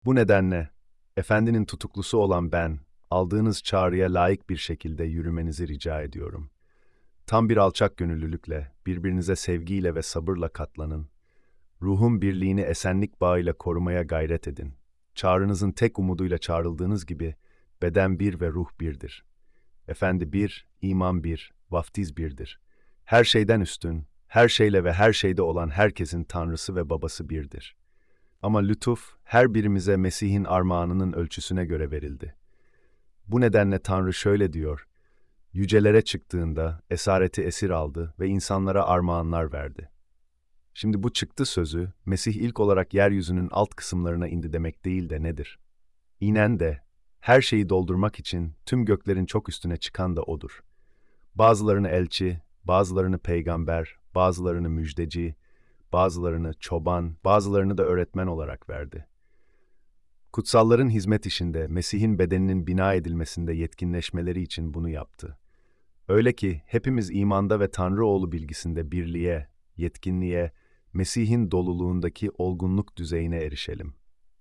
Bu nedenle, Efendinin tutuklusu olan ben, aldığınız çağrıya layık bir şekilde yürümenizi rica ediyorum. Tam bir alçak gönüllülükle, birbirinize sevgiyle ve sabırla katlanın. Ruhun birliğini esenlik bağıyla korumaya gayret edin. Çağrınızın tek umuduyla çağrıldığınız gibi, beden bir ve ruh birdir. Efendi bir, iman bir, vaftiz birdir. Her şeyden üstün, her şeyle ve her şeyde olan herkesin Tanrısı ve Babası birdir. Ama lütuf, her birimize Mesih'in armağanının ölçüsüne göre verildi. Bu nedenle Tanrı şöyle diyor: yücelere çıktığında esareti esir aldı ve insanlara armağanlar verdi. Şimdi bu çıktı sözü, Mesih ilk olarak yeryüzünün alt kısımlarına indi demek değil de nedir? İnen de, her şeyi doldurmak için tüm göklerin çok üstüne çıkan da O'dur. Bazılarını elçi, bazılarını peygamber, bazılarını müjdeci, bazılarını çoban, bazılarını da öğretmen olarak verdi. Kutsalların hizmet işinde, Mesih'in bedeninin bina edilmesinde yetkinleşmeleri için bunu yaptı. Öyle ki hepimiz imanda ve Tanrı oğlu bilgisinde birliğe, yetkinliğe, Mesih'in doluluğundaki olgunluk düzeyine erişelim.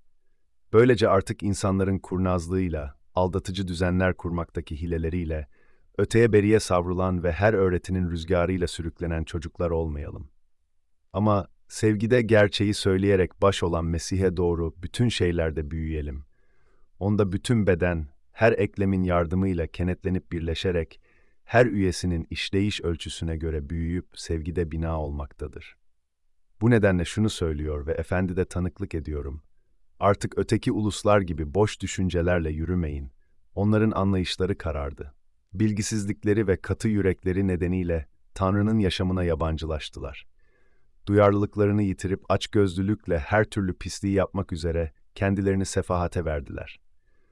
Böylece artık insanların kurnazlığıyla, aldatıcı düzenler kurmaktaki hileleriyle, öteye beriye savrulan ve her öğretinin rüzgarıyla sürüklenen çocuklar olmayalım. Ama sevgide gerçeği söyleyerek baş olan Mesih'e doğru bütün şeylerde büyüyelim. Onda bütün beden, her eklemin yardımıyla kenetlenip birleşerek, her üyesinin işleyiş ölçüsüne göre büyüyüp sevgide bina olmaktadır. Bu nedenle şunu söylüyor ve Efendide tanıklık ediyorum: artık öteki uluslar gibi boş düşüncelerle yürümeyin. Onların anlayışları karardı. Bilgisizlikleri ve katı yürekleri nedeniyle Tanrı'nın yaşamına yabancılaştılar. Duyarlılıklarını yitirip açgözlülükle her türlü pisliği yapmak üzere kendilerini sefahate verdiler.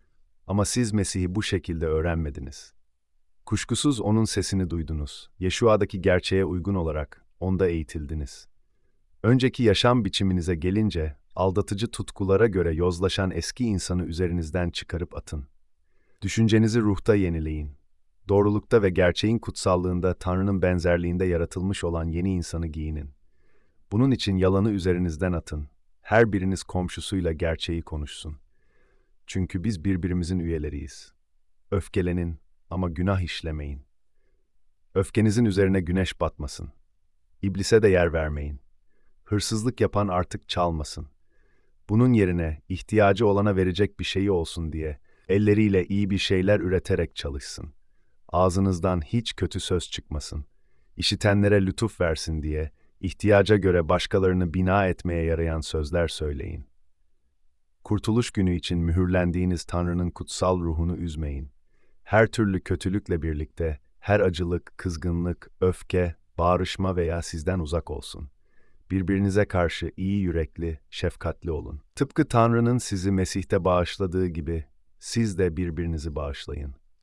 Ama siz Mesih'i bu şekilde öğrenmediniz. Kuşkusuz onun sesini duydunuz. Yeşua'daki gerçeğe uygun olarak onda eğitildiniz. Önceki yaşam biçiminize gelince, aldatıcı tutkulara göre yozlaşan eski insanı üzerinizden çıkarıp atın. Düşüncenizi ruhta yenileyin. Doğrulukta ve gerçeğin kutsallığında Tanrı'nın benzerliğinde yaratılmış olan yeni insanı giyinin. Bunun için yalanı üzerinizden atın. Her biriniz komşusuyla gerçeği konuşsun. Çünkü biz birbirimizin üyeleriyiz. Öfkelenin ama günah işlemeyin. Öfkenizin üzerine güneş batmasın. İblise de yer vermeyin. Hırsızlık yapan artık çalmasın. Bunun yerine ihtiyacı olana verecek bir şeyi olsun diye elleriyle iyi bir şeyler üreterek çalışsın. Ağzınızdan hiç kötü söz çıkmasın. İşitenlere lütuf versin diye ihtiyaca göre başkalarını bina etmeye yarayan sözler söyleyin. Kurtuluş günü için mühürlendiğiniz Tanrı'nın kutsal ruhunu üzmeyin. Her türlü kötülükle birlikte her acılık, kızgınlık, öfke, bağırışma veya sizden uzak olsun. Birbirinize karşı iyi yürekli, şefkatli olun. Tıpkı Tanrı'nın sizi Mesih'te bağışladığı gibi siz de birbirinizi bağışlayın.